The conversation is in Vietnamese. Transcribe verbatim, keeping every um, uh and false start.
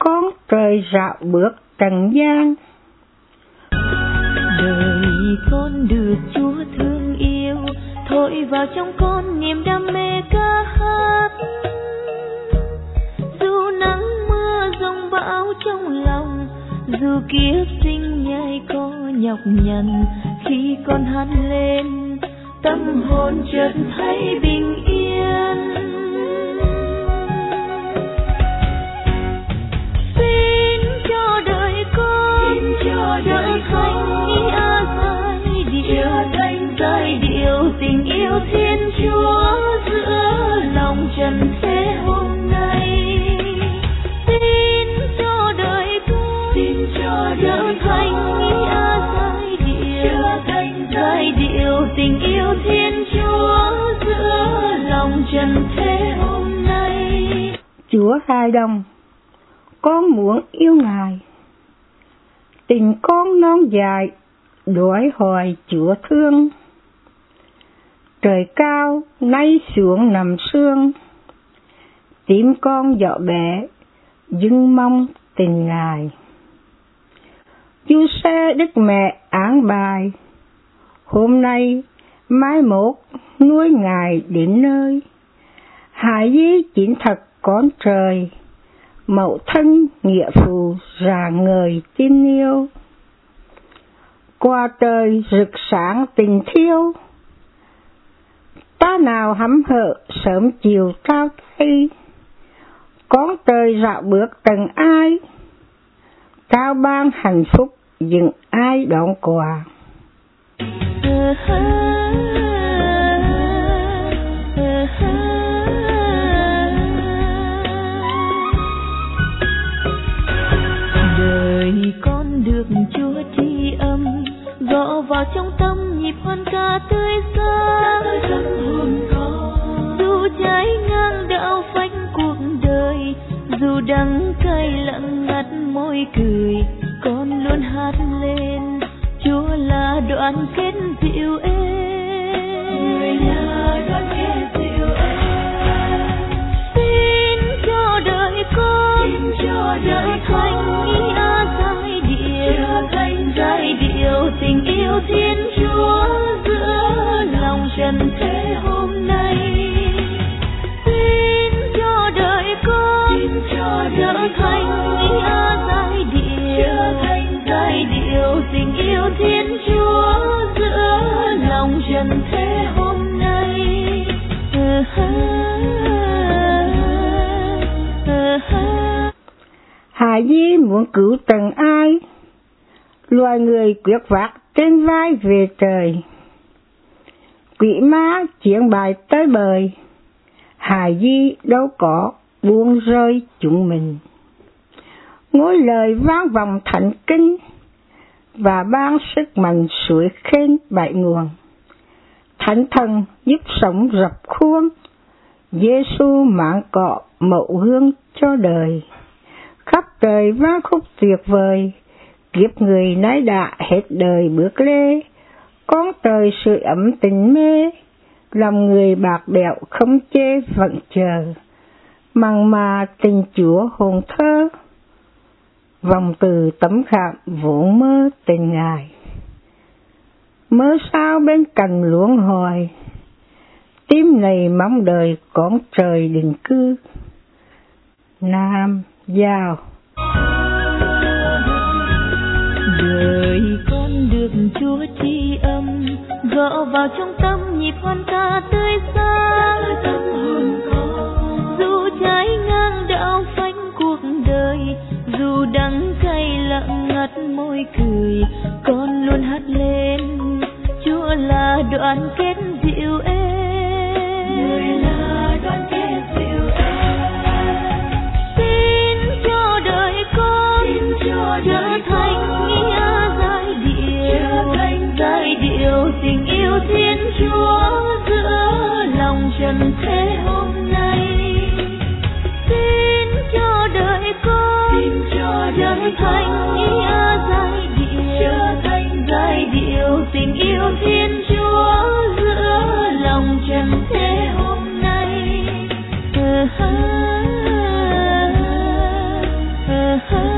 con trời rạo bước trần gian. Đời con được Chúa thương yêu, thổi vào trong con niềm đam mê ca hát. Dù nắng mưa giông bão trong lòng, dù kiếp sinh nhai có nhọc nhằn, khi con hát lên tâm hồn chợt thấy bình yên. Xin cho đời con trở thành nghĩa giai điệu, giai điệu tình yêu Thiên Chúa giữa lòng trần thế hôm nay. Xin cho đời con trở thành nghĩa giai điệu, giai điệu tình yêu Thiên Chúa giữa lòng trần thế hôm nay. Chúa hài đồng, con muốn yêu Ngài. Tình con non dài, đói hỏi Chúa thương. Trời cao nay xuống nằm sương, tim con nhỏ bé dưng mong tình Ngài. Chúa sẽ Đức Mẹ án bài, hôm nay mai mốt nuôi Ngài đến nơi. Hải Di chính thật con trời, mẫu thân nghĩa phụ rạng ngời tin yêu. Qua trời rực sáng tình thiêu, ta nào hăm hở sớm chiều trao tay. Con trời rạo bước tầng ai, trao ban hạnh phúc những ai đón quà. Đời con được Chúa tri âm, gõ vào trong tâm nhịp hoan ca tươi sáng. Dù trái ngang đạo phách cuộc đời, dù đắng cay lặng ngắt môi cười, con luôn hát lên Chúa là đoàn kết dịu êm. Người là đoàn kết dịu êm. Xin cho đời con trở thành nghĩa giai điệu, giai điệu tình yêu Thiên Chúa giữa lòng trần thế hôm nay. Xin cho đời con trở thành nghĩa giai điệu, giai điệu tình yêu Thiên Chúa giữa lòng trần thế hôm nay. Hải Di muốn cứu tầng ai, loài người quyết vác trên vai về trời. Quỷ ma chiến bại tới bời, Hải Di đâu có buông rơi chúng mình. Ngôi lời vang vọng thánh kinh, và ban sức mạnh suối khen bảy nguồn. Thánh thần giúp sống rập khuôn, Giê-xu mạng cọ mẫu hương cho đời. Khắp trời vang khúc tuyệt vời, kiếp người nay đã hết đời bước lê. Con trời sưởi ấm tình mê, lòng người bạc bẽo không chê vẫn chờ. Mằng mà tình Chúa hồn thơ, vòng từ tấm khảm vốn mơ tình Ngài. Mơ sao bên cạnh luống hồi, tim này mong đời con trời định cư. Nam Giao. Đời con được Chúa tri âm, gõ vào trong tâm nhịp hoan ca tươi sáng. Dù trái ngang đạo phách cuộc đời, dù đắng cay lặng ngắt môi cười, con luôn hát lên Chúa là đoàn kết dịu êm. Người là đoàn kết dịu êm. Xin cho đời con trở thành nghĩa giai điệu, giai điệu tình yêu Thiên Chúa giữa lòng trần thế hôm nay. Xin cho đời con trở thành nghĩa giai điệu, giai điệu tình yêu Thiên Chúa giữa lòng trần thế hôm nay. ngờ